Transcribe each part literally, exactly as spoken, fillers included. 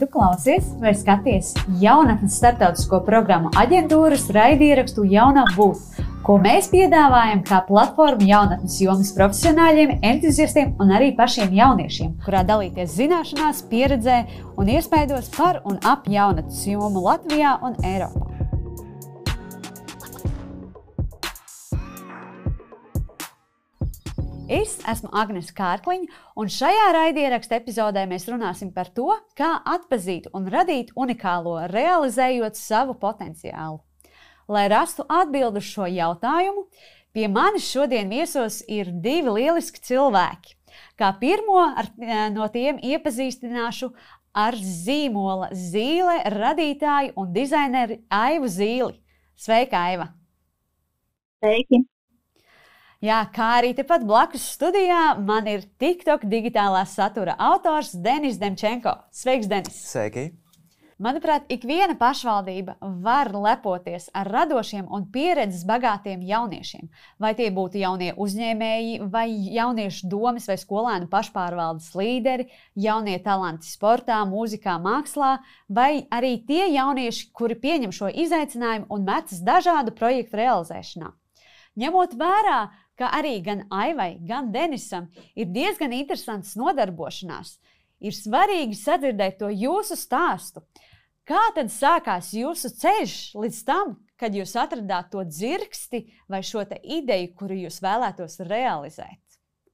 Tu klausies vai skaties jaunatnes starptautisko programmu aģentūras raidierakstu Jaunā būt, ko mēs piedāvājam kā platformu jaunatnes jomas profesionāļiem, entuziastiem un arī pašiem jauniešiem, kurā dalīties zināšanās, pieredzē un iespaidos par un ap jaunatnes jomu Latvijā un Eiropā. Es esmu Agnese Kārkliņa, un šajā raidieraksta epizodē mēs runāsim par to, kā atpazīt un radīt unikālo, realizējot savu potenciālu. Lai rastu atbildi uz šo jautājumu, pie manis šodien viesos ir divi lieliski cilvēki. Kā pirmo ar, no tiem iepazīstināšu ar zīmola Zīle radītāju un dizaineru Aivu Zīli. Sveika, Aiva! Sveiki! Jā, kā arī tepat blakus studijā man ir TikTok digitālā satura autors Denis Demčenko. Sveiks, Denis! Sveiki! Manuprāt, ik viena pašvaldība var lepoties ar radošiem un pieredzes bagātiem jauniešiem. Vai tie būtu jaunie uzņēmēji, vai jauniešu domas vai skolēnu pašpārvaldes līderi, jaunie talanti sportā, mūzikā, mākslā, vai arī tie jaunieši, kuri pieņem šo izaicinājumu un metas dažādu projektu realizēšanā. Ņemot vērā, ka arī gan Aivai, gan Denisam ir diezgan interesants nodarbošanās, ir svarīgi sadzirdēt to jūsu stāstu. Kā tad sākās jūsu ceļš līdz tam, kad jūs atradāt to dzirksti vai šo te ideju, kuru jūs vēlētos realizēt?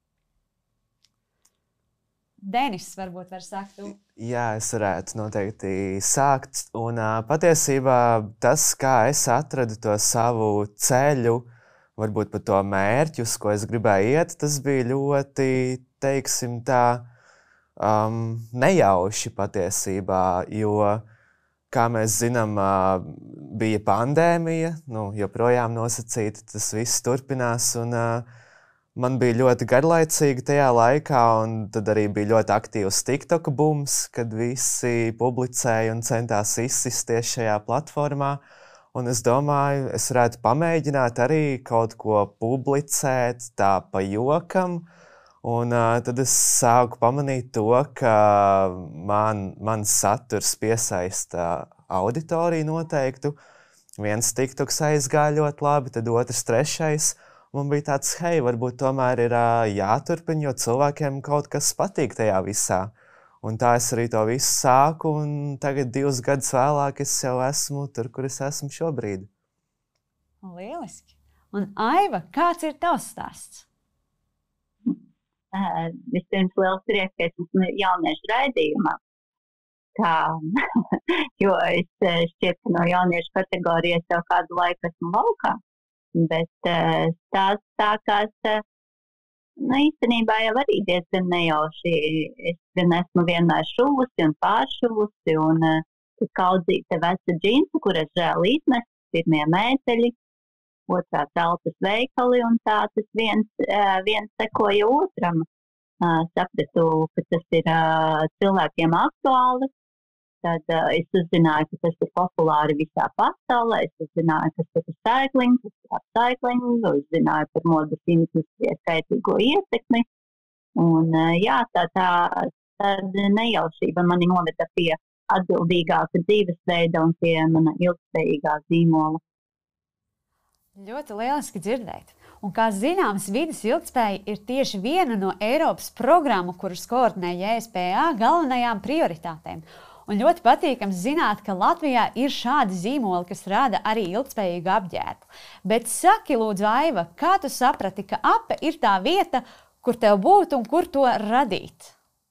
Denis, varbūt var sākt tu. Jā, es varētu noteikti sākt. Un patiesībā tas, kā es atradu to savu ceļu, varbūt par to mērķi, uz ko es gribēju iet, tas bija ļoti, teiksim tā, um, nejauši patiesībā, jo, kā mēs zinām, uh, bija pandēmija, nu, joprojām nosacīta, tas viss turpinās, un uh, man bija ļoti garlaicīgi tajā laikā, un tad arī bija ļoti aktīvs TikTok bums, kad visi publicēja un centās izsisties šajā platformā. Un es domāju, es varētu pamēģināt arī kaut ko publicēt tā pa jokam. Un uh, tad es sāku pamanīt to, ka man, man saturs piesaista auditoriju noteiktu. Viens TikToks aizgāja ļoti labi, tad otrs trešais. Man bija tāds, hei, varbūt tomēr ir uh, jāturpina, jo cilvēkiem kaut kas patīk tajā visā. Un tā es arī to visu sāku, un tagad divus gadus vēlāk es jau esmu tur, kur es esmu šobrīd. Lieliski! Un Aiva, kāds ir tavs stāsts? Uh, vispirms liels prieks, ka es esmu jauniešu raidījumā. Tā, jo es šķiet, ka no jauniešu kategorijas jau kādu laiku esmu laukā. Bet uh, stāsts sākās... Uh, Nu, īstenībā jau arī diezgan nejauši. Es gan esmu vienmēr šuvusi un pāršuvusi, un uh, tas kaudzīta veca džinsu, kuras žēl iznes, pirmie mēteļi, otrā telpas veikali, un tā tas viens, uh, viens sekoja otram. Uh, sapratu, ka tas ir uh, cilvēkiem aktuāli. Tad uh, es uzzināju, ka tas ir populāri visā pasaulē, es uzzināju, ka tas ir cycling, tas ir upcycling, uzzināju par modes industrijas kaitīgo ietekmi. Un uh, jā, tā, tā, tā nejaušība mani noveda pie atbildīgāka dzīvesveida un pie mana ilgspējīgā zīmola. Ļoti lieliski dzirdēt. Un kā zināms, vides ilgtspēja ir tieši viena no Eiropas programmu, kuras koordinē J S P A galvenajām prioritātēm. Un ļoti patīkams zināt, ka Latvijā ir šādi zīmoli, kas rada arī ilgtspējīgu apģērbu. Bet saki, lūdzu, Aiva, kā tu saprati, ka ape ir tā vieta, kur tev būt un kur to radīt?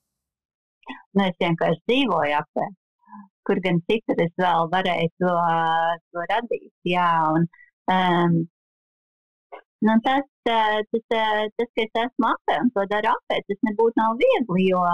Nu, es vienkārši dzīvoju apē, kur gan citur es vēl varēju to, to radīt. Jā, un um, nu, tas, tas, tas, tas, ka es esmu apē un to daru apē, tas nebūtu nav viegli, jo...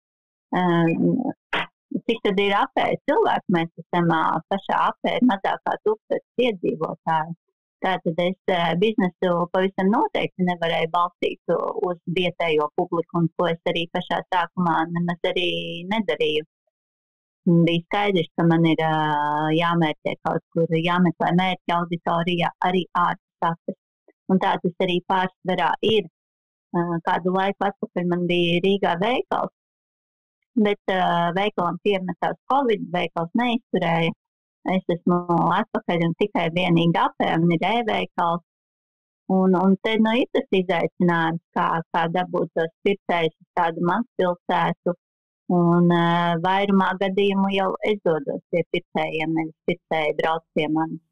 Um, Cik tad ir apē cilvēku? Mēs esam pašā apē mazākā tūkstotis iedzīvotāji. Tātad es biznesu pavisam noteikti nevarēju balstīt uz vietējo publiku, un ko es arī pašā sākumā nemaz arī nedarīju. Bija skaidrs, ka man ir jāmērķē kaut kur, jāmeklē mērķa auditorijā arī ārpus apes. Un tā tas arī pārsvarā ir. Kādu laiku atpakaļ man bija Rīgā veikals, bet uh, veikalam piemetās Covid, veikals neizturēja. Es esmu atpakaļ un tikai vienīgi apēm ir e-veikals. Un, un te nu ir tas izaicinājums, kā, kā dabūt tos pircējus uz tādu mazpilsētu. Un uh, vairumā gadījumu jau es dodos pie pircējiem, nevis pircēji brauc pie manis.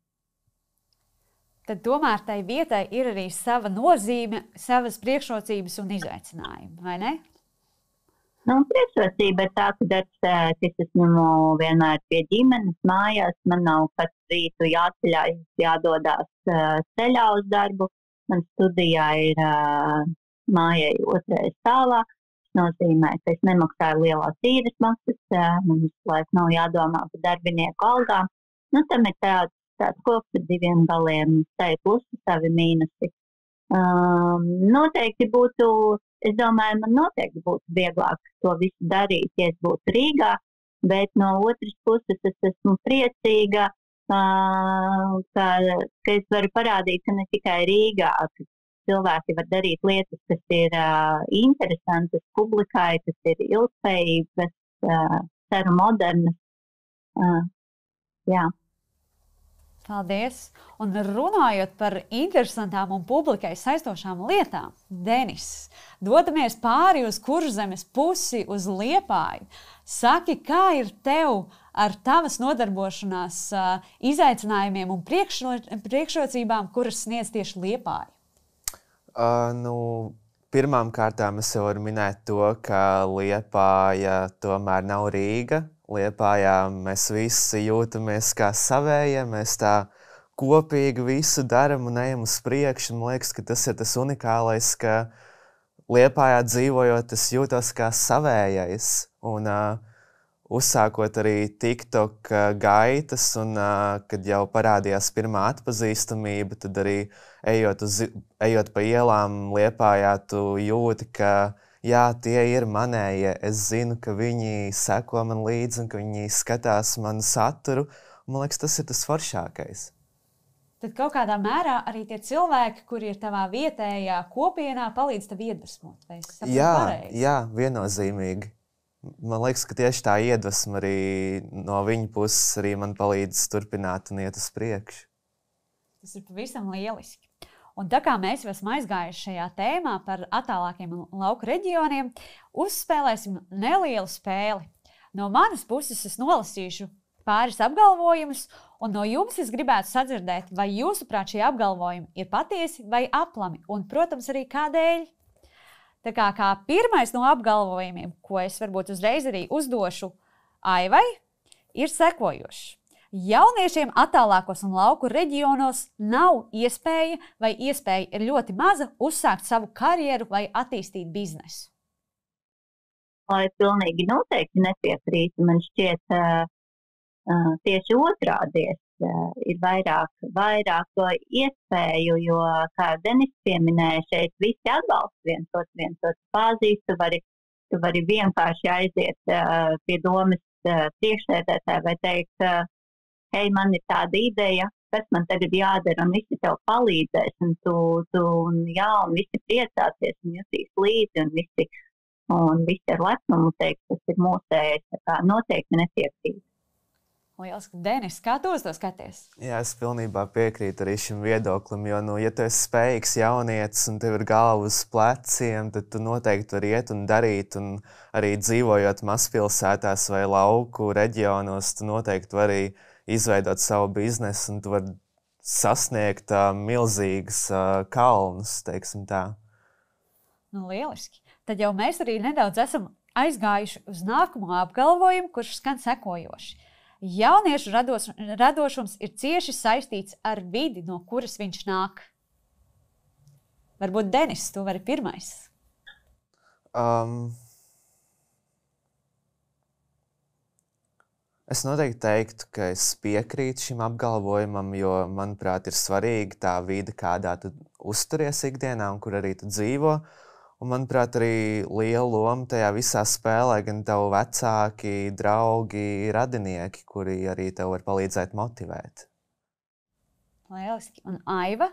Tad tomēr tai vietai ir arī sava nozīme, savas priekšrocības un izaicinājumi, vai ne? Nu, priekšrocība ir tā, ka es esmu vienmēr pie ģimenes mājās. Man nav katru rītu jāceļās, jādodās uh, ceļā uz darbu. Man studijā ir uh, mājai otrajā stāvā. Tas nozīmē, ka es nemaksāju lielās īres maksas. Uh, man visu laiku nav jādomā par darbinieku algām. Nu, tam ir tāds, tāds koks ar diviem galiem, savi plusi, savi mīnusi. Um, noteikti būtu, es domāju, man noteikti būtu vieglāk to visu darīt, ja es būtu Rīgā, bet no otras puses es esmu priecīga, uh, ka, ka es varu parādīt, ka ne tikai Rīgā, ka cilvēki var darīt lietas, kas ir uh, interesantas publikai, kas ir ilgspējīgas, uh, ceru modernas. Uh, jā. Paldies! Un runājot par interesantām un publikai saistošām lietām, Denis, dodamies pāri uz Kurzemes pusi, uz Liepāju. Saki, kā ir tev ar tavas nodarbošanās uh, izaicinājumiem un priekšro, priekšrocībām, kuras sniedz tieši Liepāja? Uh, nu, pirmām kārtām es jau varu minēt to, ka Liepāja tomēr nav Rīga. Liepājā mēs visi jūtamies kā savējie, mēs tā kopīgi visu daram un ejam uz priekšu. Man liekas, ka tas ir tas unikālais, ka Liepājā dzīvojot, es jūtos kā savējais. Un uh, uzsākot arī TikTok gaitas, un uh, kad jau parādījās pirmā atpazīstamība, tad arī ejot, uz, ejot pa ielām Liepājā, tu jūti, ka jā, tie ir manējie. Es zinu, ka viņi seko man līdzi un ka viņi skatās manu saturu. Man liekas, tas ir tas foršākais. Tad kaut kādā mērā arī tie cilvēki, kuri ir tavā vietējā kopienā, palīdz tev iedvesmot. Vai es saprotu Jā, pareizi? jā, viennozīmīgi. Man liekas, ka tieši tā iedvesma arī no viņa puses arī man palīdz turpināt un iet uz priekšu. Tas ir pavisam lieliski. Un tā kā mēs jau esam aizgājuši šajā tēmā par attālākiem lauku reģioniem, uzspēlēsim nelielu spēli. No manas puses es nolasīšu pāris apgalvojumus, un no jums es gribētu sadzirdēt, vai jūsuprāt šie apgalvojumi ir patiesi vai aplami, un, protams, arī kādēļ. Tā kā, kā pirmais no apgalvojumiem, ko es varbūt uzreiz arī uzdošu Aivai, ir sekojošs. Jauniešiem attālākos un lauku reģionos nav iespēja vai iespēja ir ļoti maza uzsākt savu karjeru vai attīstīt biznesu. Lai pilnīgi noteikti nepiekrītu, man šķiet uh, uh, tieši otrādies. Uh, ir vairāk, vairāk to iespēju, jo, kā Denis pieminēja, šeit visi atbalsta viens otru, viens otru pazīst. Tu vari, tu vari vienkārši aiziet uh, pie domas uh, priekšsēdētāja vai teikt, uh, hei, man ir tāda ideja, kas man tagad jādara, un visi tev palīdzēs, un tu, tu un jā, un visi priecāsies, un jutīs līdzi, un visi, un visi ar lepnumu teiks, tas ir mūsējais, tā kā noteikti nepiekrīt. Lielas, Denis, kā tu uz to skaties? Jā, es pilnībā piekrītu arī šim viedoklim, jo, nu, ja tu esi spējīgs jaunietis un tev ir galva uz pleciem, tad tu noteikti vari iet un darīt, un arī dzīvojot mazpilsētās vai lauku reģionos, tu noteikti vari izveidot savu biznesu, un tu vari sasniegt uh, milzīgas uh, kalnus, teiksim tā. Nu, lieliski. Tad jau mēs arī nedaudz esam aizgājuši uz nākamo apgalvojumu, kurš skan sekojoši. Jauniešu rados, radošums ir cieši saistīts ar vidi, no kuras viņš nāk. Varbūt Denis, tu vari pirmais. Um, Es noteikti teiktu, ka es piekrītu šim apgalvojumam, jo, manuprāt, ir svarīga tā vide, kādā tu uzturies ikdienā un kur arī tu dzīvo. Un, manuprāt, arī liela loma tajā visā spēlē gan tavu vecāki, draugi, radinieki, kuri arī tev var palīdzēt motivēt. Lieliski. Un Aiva?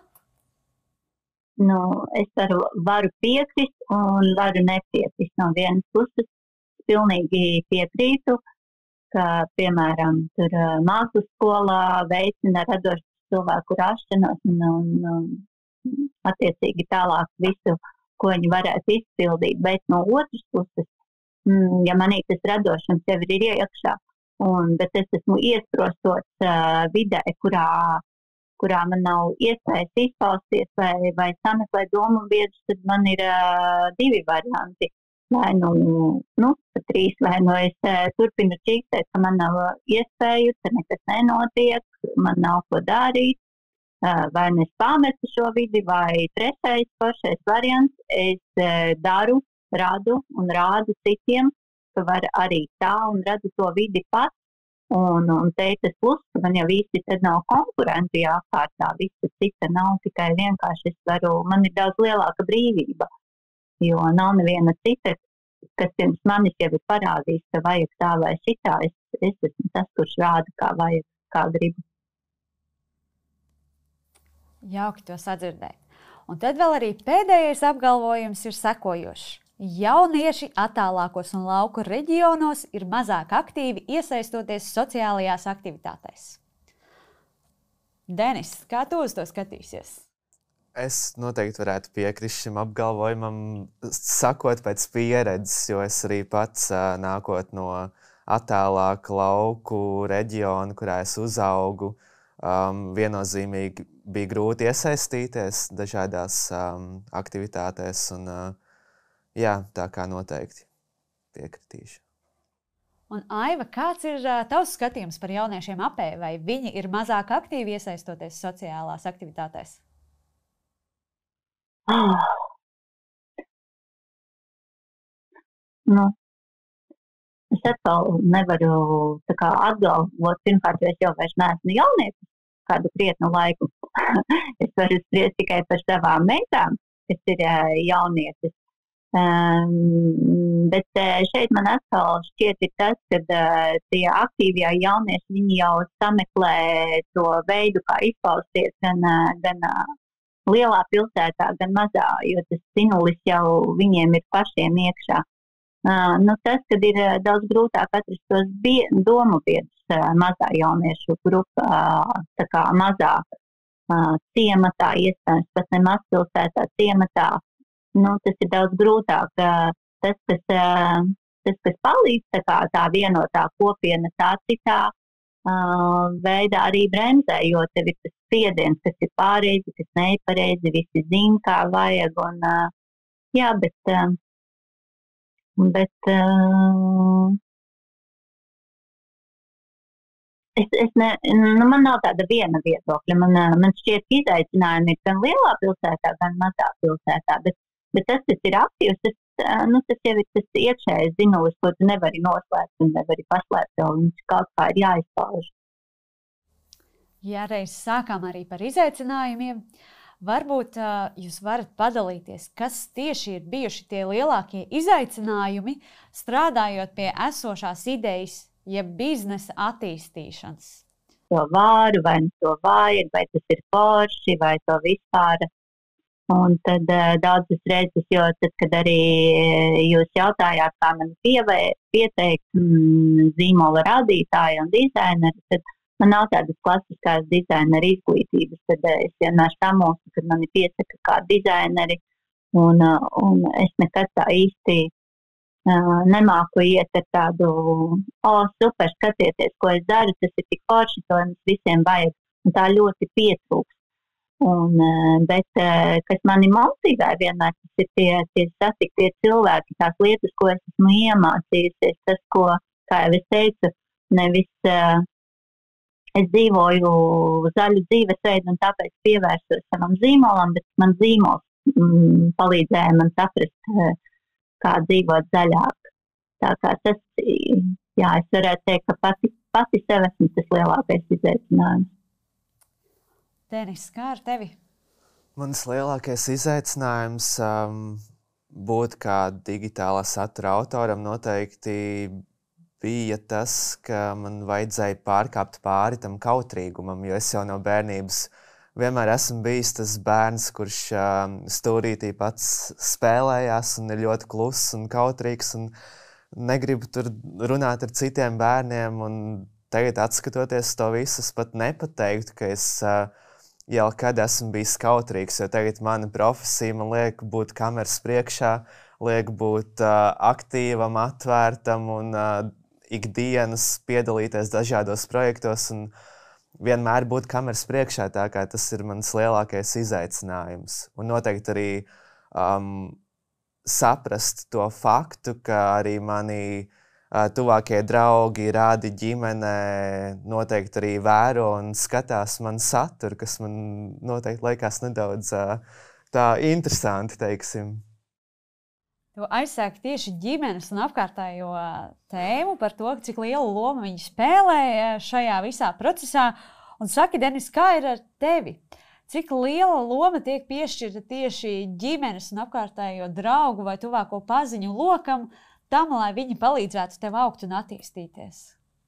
Nu, es varu, varu piekrist un varu nepiekrist no vienas puses. pilnīgi piekrītu, ka, piemēram, tur mākslas skolā veicina radošu cilvēku rašanos un, un, un attiecīgi tālāk visu, ko viņi varētu izpildīt. Bet no otras puses, ja manī tas radošums jau ir iekšā, un, bet es esmu iesprostots uh, vidē, kurā, kurā man nav iespējas izpausties vai, vai sameklēt domu biedrus, tad man ir uh, divi varianti. Vai nu, nu trīs, vai nu es uh, turpinu čīkstēt, ka man nav iespēju, ka nekas nenotiek, man nav ko darīt, uh, vai nu es pametu šo vidi, vai trešais, pašais variants, es uh, daru, radu un rādu citiem, ka var arī tā un radu to vidi pats. Un, un te ir tas plus, ka man jau īsti tad nav konkurentu jākārtā, visa cita nav, tikai vienkārši es varu, man ir daudz lielāka brīvība, jo nav neviena cita, kas pirms manis jau ir parādījis, ka vajag tā vai šitā, es, es esmu tas, kurš rāda, kā vajag, kā gribu. Jauki to sadzirdēt. Un tad vēl arī pēdējais apgalvojums ir sekojošs. Jaunieši attālākos un lauku reģionos ir mazāk aktīvi iesaistoties sociālajās aktivitātēs. Denis, kā tu uz to skatīsies? Es noteikti varētu piekrist šim apgalvojumam, sakot pēc pieredzes, jo es arī pats nākot no attālāka lauku reģiona, kurā es uzaugu, um, viennozīmīgi bija grūti iesaistīties dažādās um, aktivitātēs. Un, uh, jā, tā kā noteikti piekritīšu. Un Aiva, kāds ir uh, tavs skatījums par jauniešiem apē? Vai viņi ir mazāk aktīvi iesaistoties sociālās aktivitātēs? Oh. Nu, es atkal nevaru tā kā atgalvot, pirmkārt, jo es jau vairs neesmu jaunietis kādu krietnu laiku. Es varu spriest tikai par savām meitām, kas ir uh, jaunietis. Um, bet uh, šeit man atkal šķiet ir tas, ka uh, tie aktīvie jaunieši, viņi jau sameklē to veidu, kā izpausties gan, uh, gan uh, lielā pilsētā, gan mazā, jo tas stimulis jau viņiem ir pašiem iekšā. Uh, nu, tas, kad ir uh, daudz grūtāk atrast tos bie- domu biedrus uh, mazā jauniešu grupā, uh, tā kā mazā uh, ciematā, iespējams, pat ne mazpilsētā ciematā, nu, tas ir daudz grūtāk. Uh, tas, kas, uh, tas, kas palīdz, tā kā tā vienotā kopiena, tā citā uh, veidā arī bremzē, jo tev ir tas spiediens, kas ir pareizi, kas nepareizi, visi zina, kā vajag, un uh, jā, bet, uh, bet uh, es, es ne, nu, man nav tāda viena viedokļa, man, uh, man šķiet, ka izaicinājumi ir gan lielā pilsētā, gan mazā pilsētā, bet, bet tas, kas ir aktīvs, tas, uh, nu, tas jau ir tas iekšējais zinulis, ko tu nevari noslēpt un nevari paslēpt, jo viņš kaut kā ir jāizpauž. Ja reiz sākām arī par izaicinājumiem, varbūt uh, jūs varat padalīties, kas tieši ir bijuši tie lielākie izaicinājumi, strādājot pie esošās idejas, jeb biznesa attīstīšanas. To vāru, vai to vajag, vai tas ir forši, vai to vispār. Un tad uh, daudzas reizes, jo tad, kad arī jūs jautājāt, kā man pievē, pieteikt mm, zīmola radītāji un dizaineri, tad man nav tādas klasiskās dizainera izglītības, tad es vienmēr samostu, kad mani piesaka kā dizaineri, un, un es nekad tā īsti uh, nemāku iet ar tādu, o, super, skatieties, ko es daru, tas ir tik forši, to mums visiem vajag, un tā ļoti pietrūks. Un, uh, bet, uh, kas mani motivē vienmēr, tas ir tie, tie satiktie cilvēki, tās lietas, ko es esmu iemācījusies, tas, ko, kā jau es teicu, nevis uh, es dzīvoju zaļu dzīvesveidu un tāpēc pievērsos savam zīmolam, bet man zīmols mm, palīdzēja man saprast, kā dzīvot zaļāk. Tā kā tas, jā, es varētu teikt, ka pati, pati sev esmu tas lielākais izaicinājums. Denis, kā ar tevi? Mans lielākais izaicinājums um, būt kā digitālā satura autoram noteikti bija tas, ka man vajadzēja pārkāpt pāri tam kautrīgumam, jo es jau no bērnības vienmēr esmu bijis tas bērns, kurš um, stūrītī pats spēlējās un ir ļoti kluss un kautrīgs. Un negribu tur runāt ar citiem bērniem. Un tagad, skatoties to visu, es pat nepateiktu, ka es uh, jau kad esmu bijis kautrīgs, jo tagad mana profesija man liek būt kameras priekšā, liek būt uh, aktīvam, atvērtam un uh, ikdienas piedalīties dažādos projektos un vienmēr būt kameras priekšā, tā kā tas ir mans lielākais izaicinājums. Un noteikti arī um, saprast to faktu, ka arī mani uh, tuvākie draugi, rādi ģimene noteikti arī vēro un skatās man saturu, kas man noteikti liekas nedaudz uh, tā interesanti, teiksim. Tu aizsāki tieši ģimenes un apkārtējo tēmu par to, cik lielu lomu viņi spēlē šajā visā procesā. Un saki, Denis, kā ir ar tevi? Cik liela loma tiek piešķirta tieši ģimenes un apkārtējo draugu vai tuvāko paziņu lokam tam, lai viņi palīdzētu tev augt un attīstīties?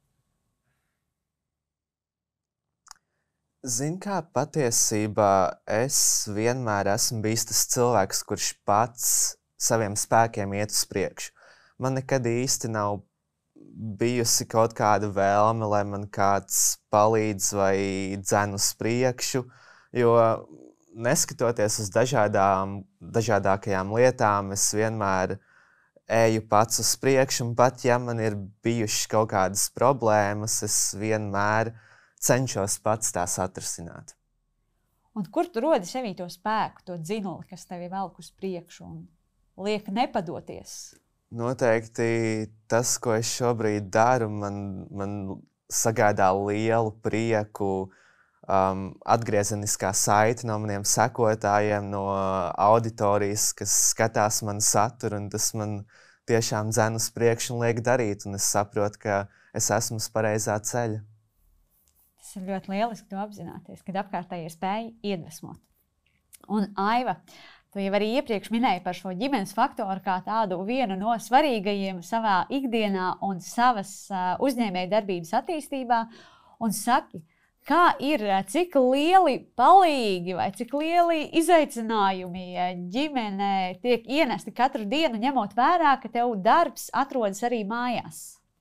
Zini, kā patiesībā es vienmēr esmu bijis tas cilvēks, kurš pats saviem spēkiem iet uz priekšu. Man nekad īsti nav bijusi kaut kāda vēlme, lai man kāds palīdz vai dzen uz priekšu, jo neskatoties uz dažādām, dažādākajām lietām, es vienmēr eju pats uz priekšu, un pat ja man ir bijušas kaut kādas problēmas, es vienmēr cenšos pats tās atrisināt. Un kur tu rodi sevī to spēku, to dzinuli, kas tevi velk uz priekšu un liek nepadoties? Noteikti tas, ko es šobrīd daru, man, man sagādā lielu prieku, um, atgriezeniskā saite no maniem sekotājiem, no auditorijas, kas skatās manu saturu, un tas man tiešām dzen uz priekšu un liek darīt, un es saprotu, ka es esmu uz pareizā ceļa. Tas ir ļoti lieliski to apzināties, kad apkārtējie spēja iedvesmot. Un Aiva, tu jau arī iepriekš minēji par šo ģimenes faktoru kā tādu vienu no svarīgajiem savā ikdienā un savas uh, uzņēmēja darbības attīstībā. Un saki, kā ir, cik lieli palīgi vai cik lieli izaicinājumi ģimenē tiek ienesti katru dienu, ņemot vērā, ka tev darbs atrodas arī mājās?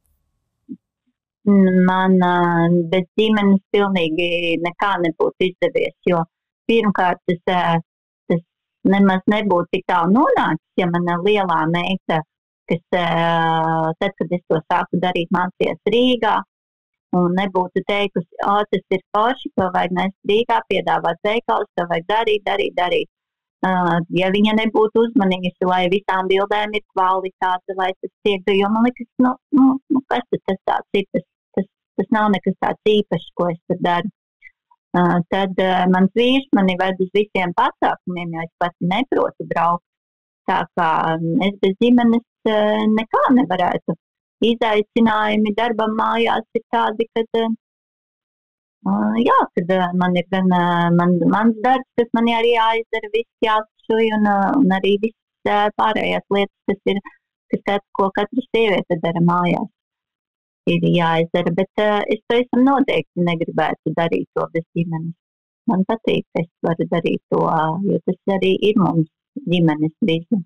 Man uh, bez ģimenes pilnīgi nekā nebūtu izdevies, jo pirmkārt tas, uh, tas nemaz nebūtu tik tālu nonācis, ja mana lielā meita, kas uh, tad, kad es to sāku darīt, mācījās Rīgā, un nebūtu teikusi, o, tas ir forši, to vajag nest Rīgā, piedāvāt veikalus, to vajag darīt, darīt, darīt. Uh, ja viņa nebūtu uzmanījusi, lai visām bildēm ir kvalitāte, lai tas tiek, jo man liekas, nu, nu, nu kas tas tāds ir, tas, tas, tas nav nekas tāds īpašs, ko es tad daru. Uh, tad uh, mans vīrs mani ved uz visiem pasākumiem, jo es pati neprotu braukt. Tā kā es bez ģimenes uh, nekā nevarētu. Izaicinājumi darbam mājās ir tādi, kad, uh, jā, kad uh, man ir gan uh, man, mans darbs, kas man arī jāizdara, viss jāsašuj, un, uh, un arī viss uh, pārējās lietas, kas ir, kas, ko katra sieviete dara mājās, ir jāizdara. Bet uh, es pavisam noteikti negribētu darīt to bez ģimenes. Man patīk, ka es varu darīt to, uh, jo tas arī ir mums ģimenes bizness.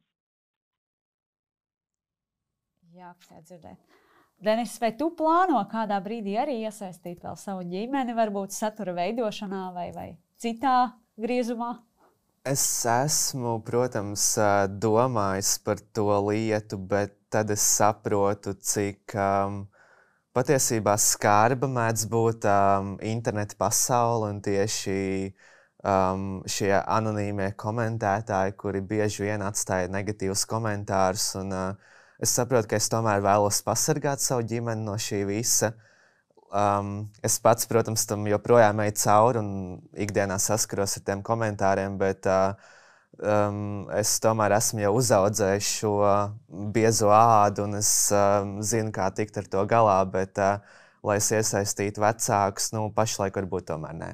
Jā, kā dzirdēt. Denis, vai tu plāno kādā brīdī arī iesaistīt vēl savu ģimeni, varbūt satura veidošanā vai, vai citā griezumā? Es esmu, protams, domājis par to lietu, bet tad es saprotu, cik um, patiesībā skarba mēdz būt um, interneta pasaule un tieši um, šie anonīmie komentētāji, kuri bieži vien atstāja negatīvus komentārus. Un, uh, Es saprotu, ka es tomēr vēlos pasargāt savu ģimeni no šī visa. Um, es pats, protams, tam joprojām eju cauri un ikdienā saskaros ar tiem komentāriem, bet uh, um, es tomēr esmu jau uzaudzējis šo biezo ādu un es um, zinu, kā tikt ar to galā, bet, uh, lai es iesaistītu vecākus, nu, pašlaik varbūt tomēr nē.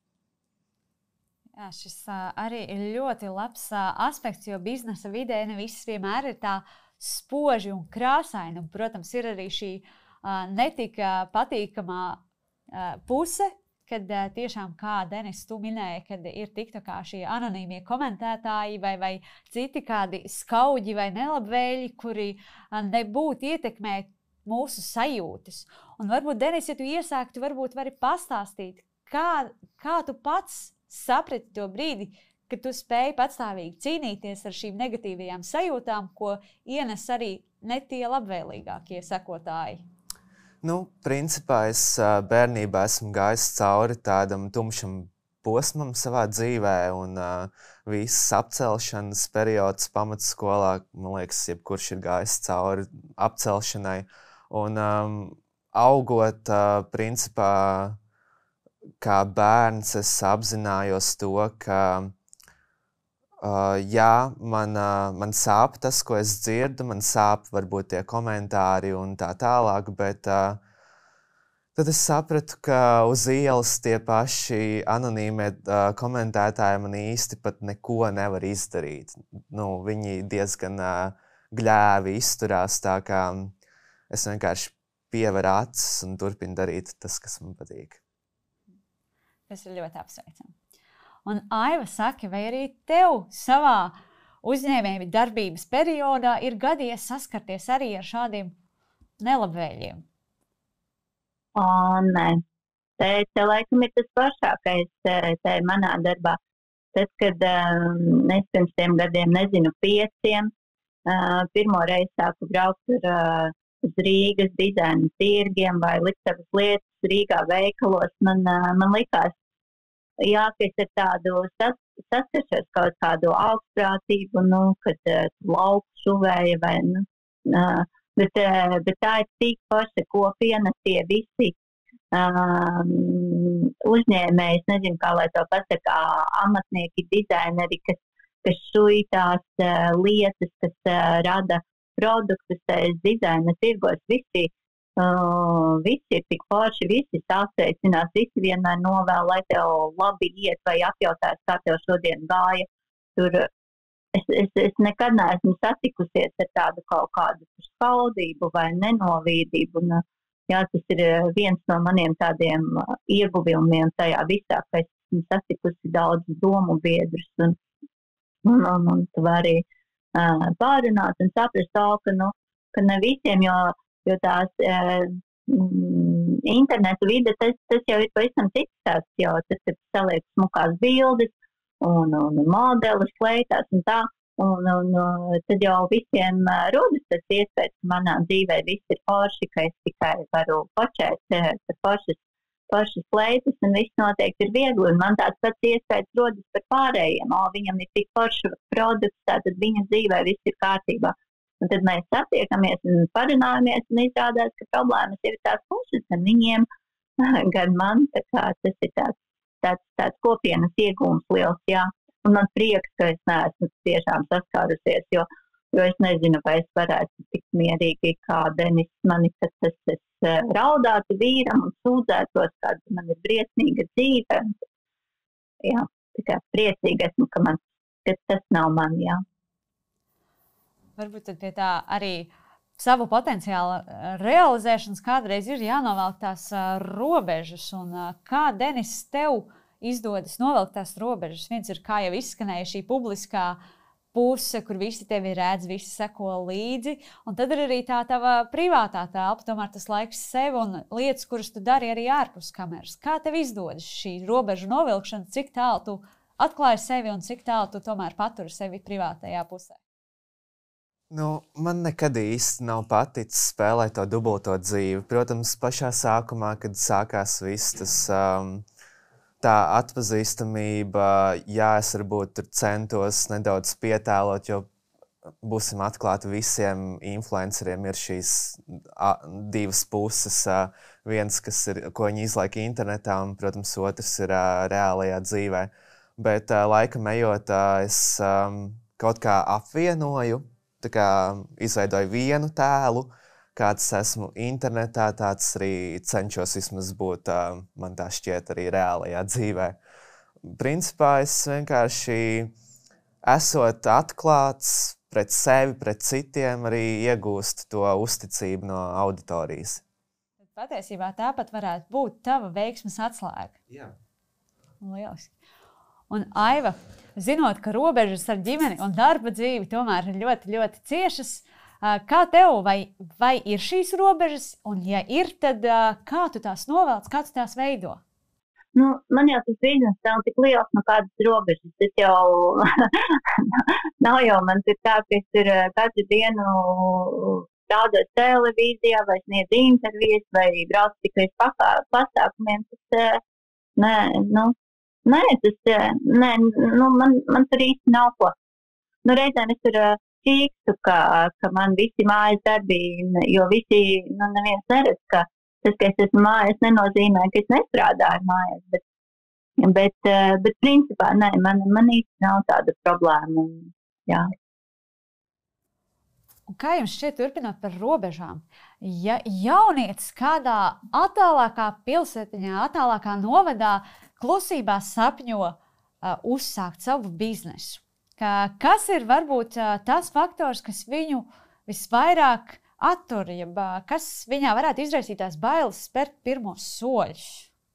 Jā, šis uh, arī ir ļoti labs uh, aspekts, jo biznesa vidē ne viss vienmēr ir tā spoži un krāsaini. Un, protams, ir arī šī uh, netika patīkamā uh, puse, kad uh, tiešām, kā Denis, tu minēji, kad ir TikTokā šie anonīmie komentētāji vai, vai citi kādi skauģi vai nelabvēļi, kuri uh, nebūtu ietekmē mūsu sajūtas. Un varbūt, Denis, ja tu iesāktu, varbūt vari pastāstīt, kā, kā tu pats saprati to brīdi, kad tu spēji patstāvīgi cīnīties ar šīm negatīvajām sajūtām, ko ienes arī ne tie labvēlīgākie sekotāji? Nu, principā es bērnībā esmu gājis cauri tādam tumšam posmam savā dzīvē, un uh, visas apcelšanas periods pamatskolā, man liekas, jebkurš ir gājis cauri apcelšanai. Un um, augot, uh, principā, kā bērns, es apzinājos to, ka Uh, jā, man, uh, man sāp tas, ko es dzirdu, man sāp varbūt tie komentāri un tā tālāk, bet uh, tad es sapratu, ka uz ielas tie paši anonīmie uh, komentētāji man īsti pat neko nevar izdarīt. Nu, viņi diezgan uh, gļēvi izturās, tā kā es vienkārši pieveru acis un turpinu darīt tas, kas man patīk. Tas ir ļoti apsveicami. Un Aiva saka, vai arī tev savā uzņēmēju darbības periodā ir gadījies saskarties arī ar šādiem nelabvēļiem? O, nē. Te, te laikam ir tas pašākais te, te manā darbā. Tad, kad um, es pirms tiem gadiem, nezinu, pieciem, uh, pirmo reizi sāku braukt ar, uh, uz Rīgas dizaina tirgiem vai liktavas lietas Rīgā veikalos, man, uh, man likās, jā, ka es ar tādu sas, saskaršos kaut kādu augstprātību, nu, kad uh, lauku šuvēja vai, nu, uh, bet, uh, bet tā ir tik paša kopiena, tie visi um, uzņēmēji, es nezinu, kā lai to pasaka, amatnieki, dizaineri, kas, kas šuj tās uh, lietas, kas uh, rada produktus, tās dizaina tirgos, visi Uh, visi ir tik forši, visi sasveicinās, visi vienmēr novēl, lai tev labi iet vai apjautās, kā tev šodien gāja. Tur es, es, es nekad neesmu satikusies ar tādu kaut kādu skaudību vai nenovīdību. Un, jā, tas ir viens no maniem tādiem ieguvumiem tajā visā, ka es esmu satikusi daudz domu biedrus un, un, un, un tu vari uh, pārunāt un saprast to, ka, nu, ka ne visiem, jo jo tās uh, mm, internetu vide, tas, tas jau ir pavisam cits tās, jo tas ir saliek smukās bildes un, un modelis kleitās un tā, un, un, un tad jau visiem uh, rodas tas iespējas, ka manā dzīvē viss ir forši, ka es tikai varu počēt uh, foršas, foršas kleitas un viss noteikti ir viegli, un man tāds pats iespējas rodas par pārējiem, o, viņam ir tik forši produkts, tātad viņa dzīvē viss ir kārtībā. Un tad mēs satiekamies un parunājamies, un izrādās, ka problēmas ir tās puses gan viņiem, gan man. Tā kā tas ir tāds, tāds, tāds kopienas iegūms liels, jā. Un man prieks, ka es neesmu tiešām saskārusies, jo, jo es nezinu, vai es varētu tik mierīgi kā Denis mani, kad tas es raudātu vīram un sūdzētos, kāda man ir briesmīga dzīve. Jā, tikai priecīgi esmu, ka man, ka tas nav man, jā. Varbūt tad pie tā arī savu potenciālu realizēšanas kādreiz ir jānovelk tās uh, robežas. Un, uh, kā, Denis, tev izdodas novelkt tās robežas? Viens ir, kā jau izskanēja, šī publiskā puse, kur visi tevi redz, visi seko līdzi. Un tad ir arī tā tava privātā telpa, tomēr tas laiks sev un lietas, kuras tu dari arī ārpus kameras. Kā tev izdodas šī robežu novilkšana, cik tālu tu atklāji sevi un cik tālu tu tomēr paturi sevi privātajā pusē? Nu, man nekad īsti nav paticis spēlēt to dubulto dzīvi. Protams, pašā sākumā, kad sākās viss tas um, tā atpazīstamība, jā, es varbūt tur centos nedaudz pietēlot, jo būsim atklāti, visiem influenceriem ir šīs a, divas puses. A, viens, kas ir, ko viņi izlaika internetā, un, protams, otrs ir a, reālajā dzīvē. Bet a, laikam ejot, a, es a, kaut kā apvienoju, tā kā izveidoju vienu tēlu, kāds esmu internetā, tāds arī cenšos vismaz būt, man tā šķiet, arī reālajā dzīvē. Principā es vienkārši esot atklāts pret sevi, pret citiem, arī iegūst to uzticību no auditorijas. patiesībā tāpat varētu būt tava veiksmes atslēga. Jā. Lieliski. Un Aiva, zinot, ka robežas ar ģimeni un darba dzīvi tomēr ir ļoti, ļoti ciešas, kā tev, vai, vai ir šīs robežas, un ja ir, tad kā tu tās novelc, kā tu tās veido? Nu, man jau tas bizness nav tik liels, no kādas robežas. Tas jau nav jau man ir tā, ka es ir katru dienu strādājot televīzijā, vai sniedz intervijas, vai brauc tikai uz pasākumiem. Tas, nē, nu, nē, tas, nē, nu, man, man tur īsti nav ko. Nu, reizēm es tur čīkstu, ka, ka man visi mājas darbi, jo visi, nu, neviens neredz, ka tas, ka es esmu mājas, nenozīmē, ka es nestrādāju mājas, bet, bet, bet principā, nē, man, man īsti nav tāda problēma, jā. Un kā jums šķiet, turpinot par robežām, ja jaunietis kādā attālākā pilsētiņā, attālākā novadā klusībā sapņo uh, uzsākt savu biznesu, ka, kas ir varbūt uh, tas faktors, kas viņu visvairāk attur, ja, kas viņā varētu izraisīt tās bailes spērt pirmos soļus?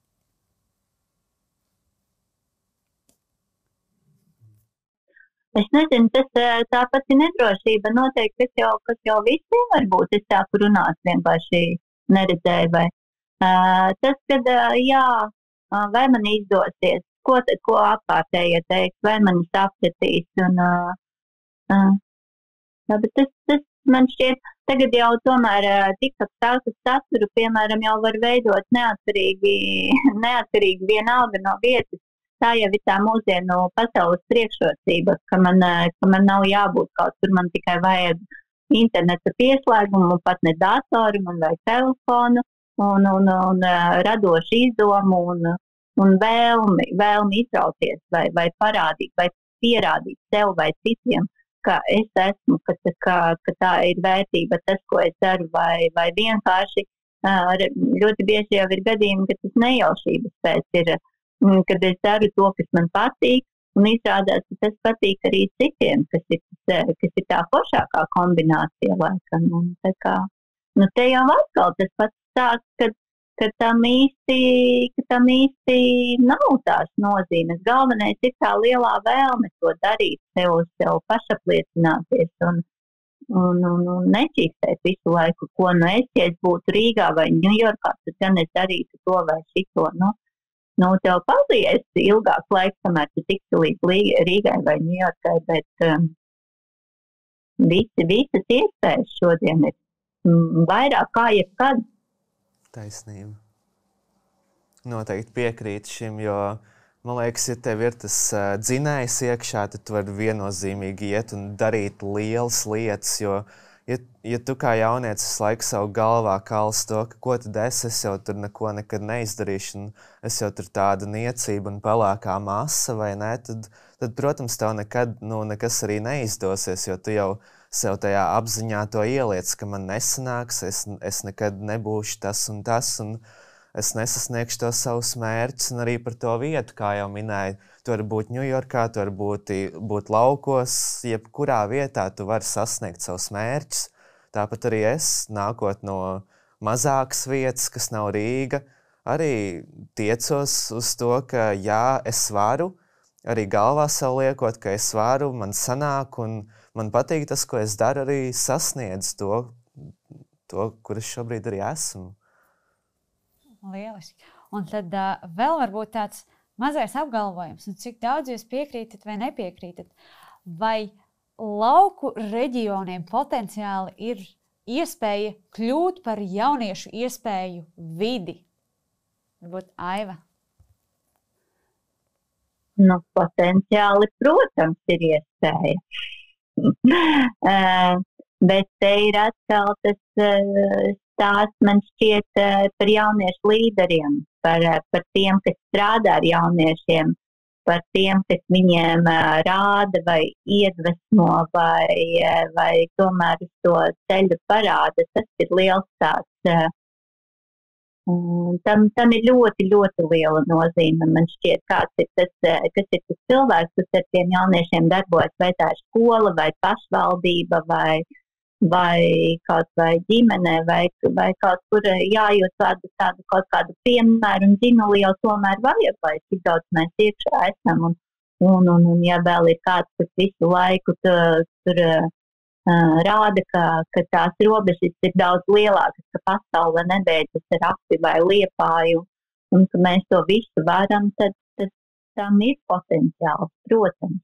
Es nezinu, tas tā pati nedrošība noteikti, kas jau, kas jau visiem var būt. Es sāku runāt vienkārši neredzēju, vai uh, tas, kad, uh, jā, uh, vai man izdosies, ko, ko apkārtējie teiks, vai mani sapratīs. Un, uh, uh, jā, bet tas, tas man šķiet, tagad jau tomēr uh, TikTok stāstas saturu, piemēram, jau var veidot neatkarīgi, neatkarīgi vienalga no vietas. Tā jau ir tā mūsdienu pasaules priekšrocība, ka man, ka man nav jābūt kaut kur, man tikai vajag interneta pieslēgumu, pat ne datoru, man vajag telefonu un, un, un radošu izdomu un, un vēlmi, vēlmi izrauties vai, vai parādīt, vai pierādīt sev vai citiem, ka es esmu, ka, ka, ka tā ir vērtība, tas, ko es daru, vai, vai vienkārši ļoti bieži jau ir gadījumi, ka tas nejaušības pēc ir, kad es daru to, kas man patīk, un izrādās, ka tas patīk arī citiem, kas ir, kas ir tā foršākā kombinācija laikam. Un tā kā, nu te jau atkal tas pats stāsts, ka, ka tam īsti, ka tam īsti nav tās nozīmes. Galvenais ir tā lielā vēlme to darīt, sev, sev pašapliecināties un, un, un, un nečīkstēt visu laiku, ko nu es, ja es būtu Rīgā vai Ņujorkā, tad gan es darītu to vai šito, nu. Nu, tev palies ilgāks laiks, kamēr tu tiksi līdz Rīgai vai Ņujorkai, bet um, visi, visas iespējas šodien ir mm, vairāk kā jebkad. Taisnība. Noteikti piekrīt šim, jo, man liekas, ja tev ir tas uh, dzinējs iekšā, tad tu vari viennozīmīgi iet un darīt lielas lietas, jo Ja, ja tu kā jaunietis visu laiku savu galvā kals to, ka ko tad es, es jau tur neko nekad neizdarīšu, un es jau tur tāda niecība un pelēkā masa, vai ne, tad, tad protams, tev nekad nu, nekas arī neizdosies, jo tu jau sev tajā apziņā to ieliec, ka man nesanāks, es, es nekad nebūšu tas un tas, un es nesasniegšu tos savus mērķus, un arī par to vietu, kā jau minēju, tu vari būt Ņujorkā, tu vari būt, būt laukos, jebkurā vietā tu vari sasniegt savus mērķus. Tāpat arī es, nākot no mazākas vietas, kas nav Rīga, arī tiecos uz to, ka jā, es varu, arī galvā sev liekot, ka es varu, man sanāk, un man patīk tas, ko es daru, arī sasniedz to, to kur es šobrīd arī esmu. Lieliski. Un tad uh, vēl varbūt tāds mazais apgalvojums, un cik daudz jūs piekrītat vai nepiekrītat, vai lauku reģioniem potenciāli ir iespēja kļūt par jauniešu iespēju vidi? Varbūt Aiva? Nu, potenciāli, protams, ir iespēja. uh, bet te ir atkal tas uh, stāsts, man šķiet, uh, par jauniešu līderiem. Par, par tiem, kas strādā ar jauniešiem, par tiem, kas viņiem uh, rāda vai iedvesmo vai, uh, vai tomēr uz to ceļu parāda. Tas ir liels tāds. Uh, tam, tam ir ļoti, ļoti liela nozīme. Man šķiet, kāds ir tas, uh, kas ir tas cilvēks, kas ar tiem jauniešiem darbojas, vai tā ir skola, vai pašvaldība, vai, vai kaut vai ģimenē, vai, vai kaut kur jājūt tādu, tādu kaut kādu piemēru un zinuli jau tomēr vajag, lai cik daudz mēs iekšā esam. Un, un, un, un ja vēl ir kāds, kas visu laiku tur, tur uh, rāda, ka, ka tās robežas ir daudz lielākas, ka pasaule nebeidzas ar Akti vai Liepāju, un ka mēs to visu varam, tad, tad tam ir potenciāls, protams.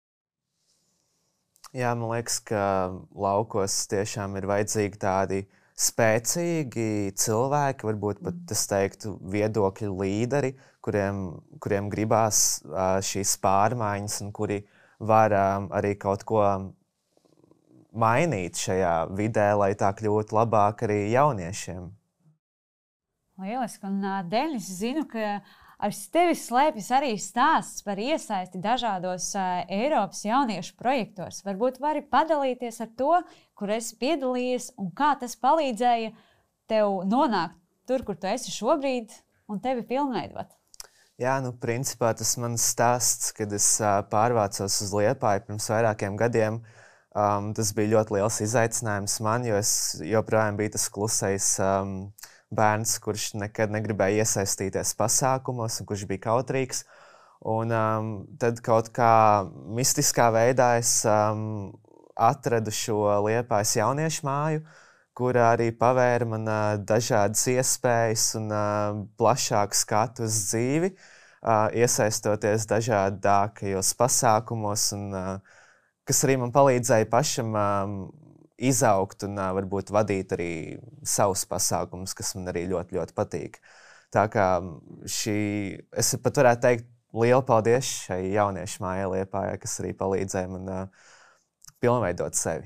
Jā, man liekas, ka laukos tiešām ir vajadzīgi tādi spēcīgi cilvēki, varbūt pat es teiktu viedokļu līderi, kuriem, kuriem gribās uh, šīs pārmaiņas un kuri var um, arī kaut ko mainīt šajā vidē, lai tā kļūtu labāk arī jauniešiem. Lieliski, un uh, Denis, zinu, ka ar tevi slēpjas arī stāsts par iesaisti dažādos uh, Eiropas jauniešu projektos. Varbūt vari padalīties ar to, kur esi piedalījies un kā tas palīdzēja tev nonākt tur, kur tu esi šobrīd un tevi pilnveidot. Jā, nu, principā tas mans stāsts, kad es uh, pārvācos uz Liepāju pirms vairākiem gadiem. Um, tas bija ļoti liels izaicinājums man, jo es joprojām biju tas klusais um, bērns, kurš nekad negribēja iesaistīties pasākumos un kurš bija kautrīgs. Un um, tad kaut kā mistiskā veidā es um, atradu šo Liepājas jauniešu māju, kur arī pavēra man uh, dažādas iespējas un uh, plašāku skatu uz dzīvi, uh, iesaistoties dažādākajos pasākumos, un, uh, kas arī man palīdzēja pašam um, izaugt un uh, varbūt vadīt arī savus pasākumus, kas man arī ļoti, ļoti patīk. Tā kā šī, es pat varētu teikt, lielu paldies šai jauniešu mājai Liepājā, kas arī palīdzēja man uh, pilnveidot sevi.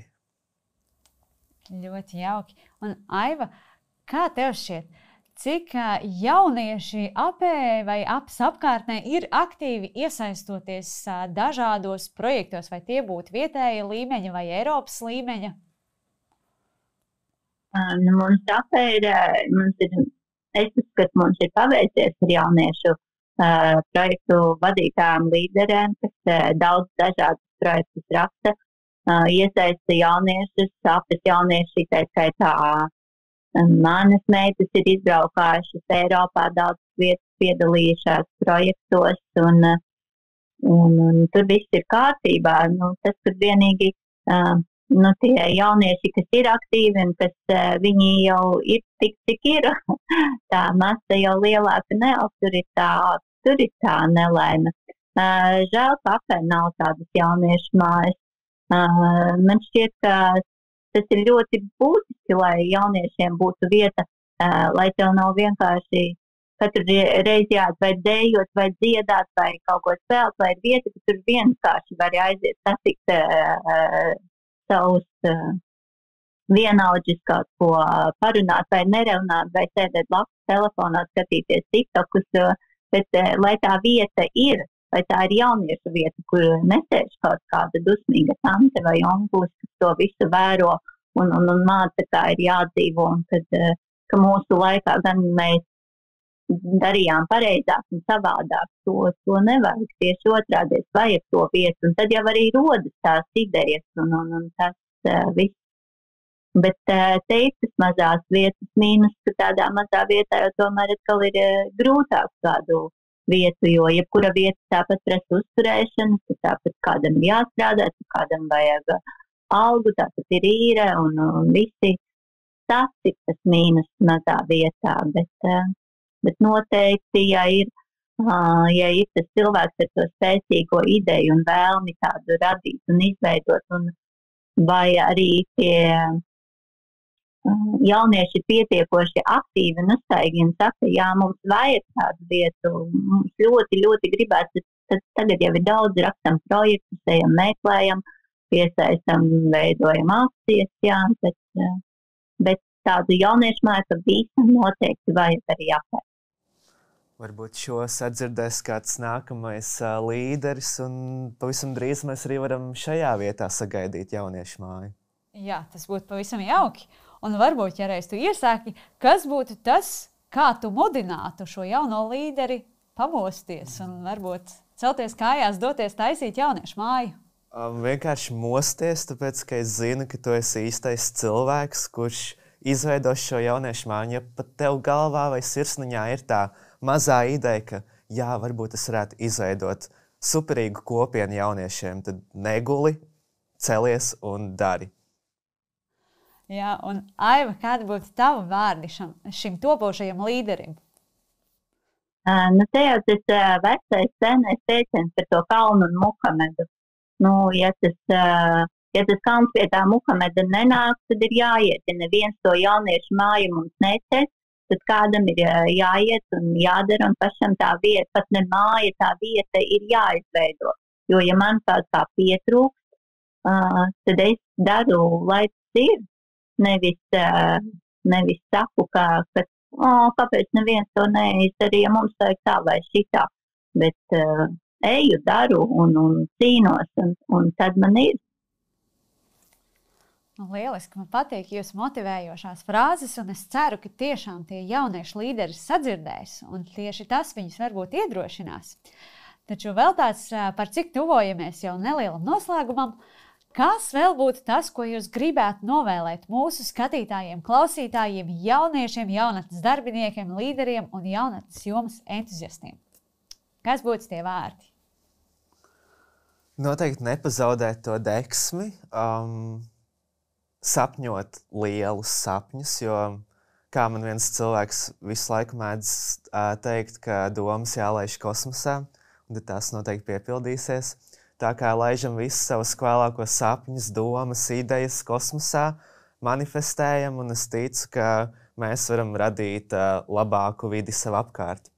Ļoti jauki. Un Aiva, kā tev šķiet, cik uh, jaunieši apē vai aps apkārtnē ir aktīvi iesaistoties uh, dažādos projektos, vai tie būtu vietēja līmeņa vai Eiropas līmeņa? Nu, mums apē ir, mums ir, es uzskatu, mums ir paveicies ar jauniešu uh, projektu vadītājiem līderēm, kas uh, daudz dažādas projektus raksta, uh, iesaista jauniešus, apes jaunieši, tā skaitā uh, manas meitas ir izbraukājušas Eiropā, daudz vietas piedalījušās projektos, un, uh, un, un tur viss ir kārtībā. Nu, tas, kur vienīgi uh, Nu, tie jaunieši, kas ir aktīvi un kas uh, viņi jau ir tik, cik ir, tā masa jau lielāka nav, tur ir tā, tur ir tā nelaime. Uh, žēl, ka apē nav tādas jauniešu mājas. Uh, man šķiet, ka tas ir ļoti būtiski, lai jauniešiem būtu vieta, uh, lai tev nav vienkārši katru reizi jāiet vai dējot, vai dziedāt, vai kaut ko spēlēt, vai ir vieta, ka tur vienkārši var aiziet satikt uh, savus uh, vienaudžus kaut ko uh, parunāt vai nerunāt, vai sēdēt blakus telefonā, skatīties TikTokus, uh, bet uh, lai tā vieta ir, lai tā ir jauniešu vieta, kur nesēž kaut kāda dusmīga tante vai onkulis, kas to visu vēro un, un, un māca, kā ir jādzīvo, un kad, uh, ka mūsu laikā gan mēs darījām pareizāk un savādāk, to, to nevajag, tieši otrādi, es vajag to vietu, un tad jau arī rodas tās idejas un, un, un tas uh, viss. Bet uh, te ir tas mazās vietas mīnus, ka tādā mazā vietā jau tomēr atkal ir uh, grūtāk kādu vietu, jo jebkura vieta tāpat prasa uzturēšanu, tāpat kādam jāstrādā, kādam vajag algu, tāpat ir īre un, un visi. Tas ir tas mīnus mazā vietā, bet uh, Bet noteikti, ja ir, uh, ja ir tas cilvēks ar to spēcīgo ideju un vēlmi tādu radīt un izveidot, un vai arī tie uh, jaunieši pietiekoši aktīvi un uztaigi un saka, jā, mums vajag tādu vietu, mums ļoti, ļoti gribēs, tad tagad jau ir daudz, rakstam projektus, ejam, meklējam, piesaistam, veidojam akcijas, jā, bet, uh, bet tādu jauniešu māju, ka visam noteikti vajag arī apēst. Varbūt šo sadzirdēs kāds nākamais uh, līderis, un pavisam drīz mēs arī varam šajā vietā sagaidīt jauniešu māju. Jā, tas būtu pavisam jauki. Un varbūt, ja reiz tu iesāki, kas būtu tas, kā tu mudinātu šo jauno līderi pamosties un varbūt celties kājās, doties taisīt jauniešu māju? Um, vienkārši mosties, tāpēc, ka es zinu, ka tu esi īstais cilvēks, kurš izveido šo jauniešu māju. Ja pat tev galvā vai sirsniņā ir tā mazā ideja, ka jā, varbūt es varētu izveidot superīgu kopienu jauniešiem, tad neguli, celies un dari. Jā, un Aiva, kādi būtu tavi vārdi šam, šim topošajam līderim? Uh, nu, te jau tas uh, vecais senais teiciens par to kalnu un Muhamedu. Nu, ja tas, uh, ja tas kalns pie tā Muhameda nenāk, tad ir jāiet. Ja neviens to jauniešu māju mums neceļ, tad kādam ir uh, jāiet un jādara, un pašam tā vieta, pat ne māja, tā vieta ir jāizveido. Jo, ja man kaut kā pietrūkst, uh, tad es daru, lai tas ir. Nevis, uh, nevis saku, ka, ka oh, kāpēc neviens to neizdarīja, mums vajag tā vai šitā. Bet, uh, eju, daru un, un cīnos, un, un tad man ir. Lieliski, man patīk jūsu motivējošās frāzes, un es ceru, ka tiešām tie jauniešu līderi sadzirdēs, un tieši tas viņus varbūt iedrošinās. Taču vēl tāds, par cik tuvojamies jau nelielam noslēgumam, kas vēl būtu tas, ko jūs gribētu novēlēt mūsu skatītājiem, klausītājiem, jauniešiem, jaunatnes darbiniekiem, līderiem un jaunatnes jomas entuziastiem? Kas būtu tie vārdi? Noteikti nepazaudēt to deksmi, um, sapņot lielus sapņus, jo, kā man viens cilvēks visu laiku mēdz uh, teikt, ka domas jālaiž kosmosā, un tās noteikti piepildīsies. Tā kā laižam visus savus vēlākos sapņus, domas, idejas kosmosā, manifestējam, un es ticu, ka mēs varam radīt uh, labāku vidi sev apkārt.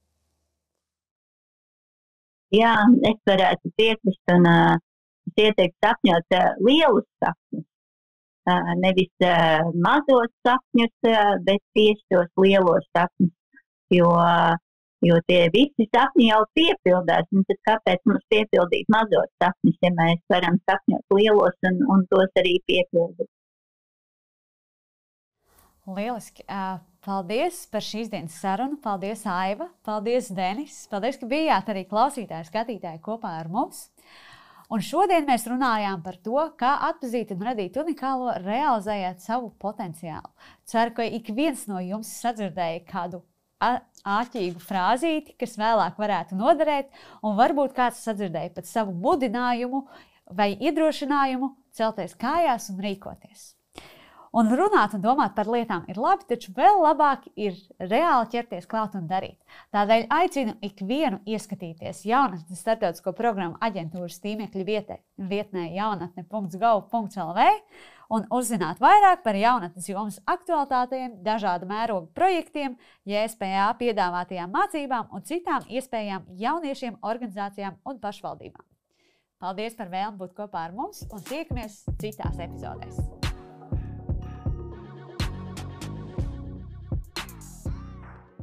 Jā, es varētu piekrist un uh, ieteiktu sapņot uh, lielus sapņus. Uh, nevis uh, mazos sapņus, uh, bet tieši tos lielos sapņus. Jo, uh, jo tie visi sapņi jau piepildās. Un tad kāpēc mums piepildīt mazos sapņus, ja mēs varam sapņot lielos un, un tos arī piepildīt? Lieliski. Paldies par šīs dienas sarunu. Paldies, Aiva. Paldies, Denis. Paldies, ka bijāt arī klausītāji, skatītāji kopā ar mums. Un šodien mēs runājām par to, kā atpazīt un radīt unikālo, realizējot savu potenciālu. Ceru, ka ik viens no jums sadzirdēja kādu āķīgu frāzīti, kas vēlāk varētu noderēt, un varbūt kāds sadzirdēja pat savu mudinājumu vai iedrošinājumu celties kājās un rīkoties. Un runāt un domāt par lietām ir labi, taču vēl labāk ir reāli ķerties klāt un darīt. Tādēļ aicinu ikvienu ieskatīties jaunatnes starptautisko programmu aģentūras tīmekļa vietē, vietnē jaunatne punkts gov punkts l v un uzzināt vairāk par jaunatnes jomas aktualitātēm, dažādu mērogu projektiem, J S P A piedāvātajām mācībām un citām iespējām jauniešiem, organizācijām un pašvaldībām. Paldies par vēlmi būt kopā ar mums un tiekamies citās epizodēs.